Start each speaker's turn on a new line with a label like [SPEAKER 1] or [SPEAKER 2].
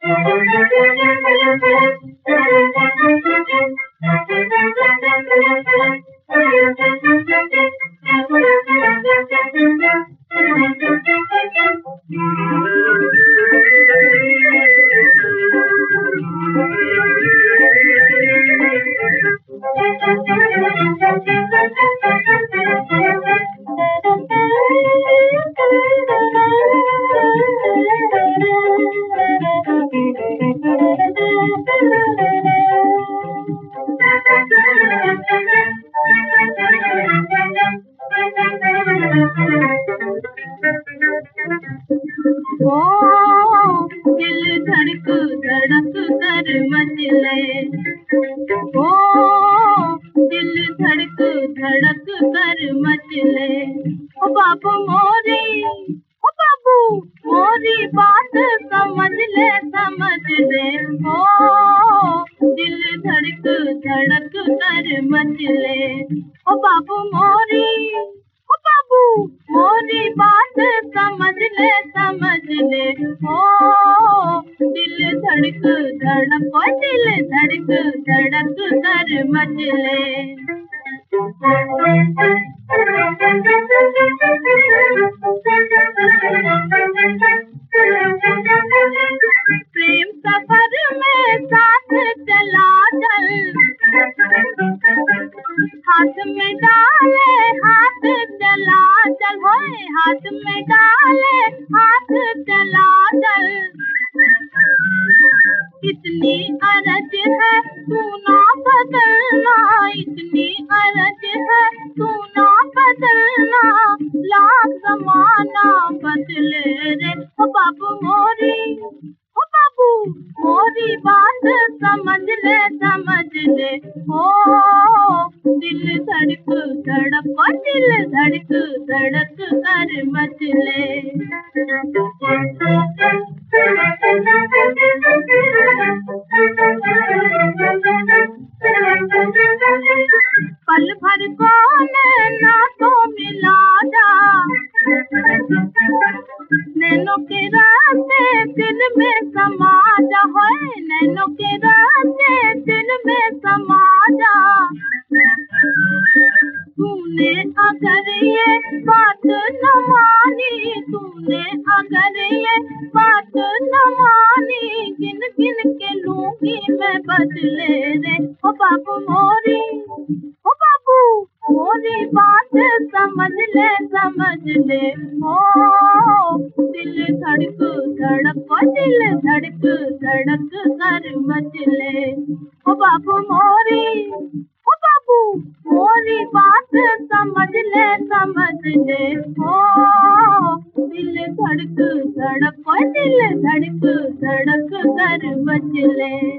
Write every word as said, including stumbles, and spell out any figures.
[SPEAKER 1] ओ दिल धड़क धड़क कर मचले, ओ दिल धड़क धड़क कर मचले। ओ बाबू मोरी, ओ बाबू मोरी बात समझ ले समझ ले। ओ दिल धड़क धड़क कर मचले। ओ बाबू मोरी, ओ बाबू मोरी बात समझ ले समझ ले। ओ दिल धड़क धड़क ओ दिल धड़क धड़क कर मचले। प्रेम सफर में साथ चला चल, हाथ में डाले हाथ चला चल, होए हाथ में डाले हाथ चला चल। इतनी अरज है तू ना बदलना, इतनी अरज है तू ना बदलना, लाख ज़माना बदले रे। ओ बाबू मोरी, ओ बाबू मोरी बात समझ ले समझ ले। ओ दिल धड़क धड़क ओ दिल धड़क धड़क कर मचले। पल भर कौन ना तो मिला जा, नैनों के रास्ते दिल में समा जा, होए नैनों के रास्ते दिल में समा जा। तूने अगर ये बात न मानी, तूने अगर ये बात न मानी, गिन गिन के लूंगी मैं बदले रे। ओ बाबू मोरी, ओ बाबू मोरी बात समझ ले समझ ले। ओ दिल धड़क धड़क ओ दिल धड़क धड़क कर मचले। ओ बाबू मोरी, ओ बाबू मोरी बात समझ ले समझ ले। ओ दिल धड़क धड़क ओ दिल धड़क धड़क कर मचले।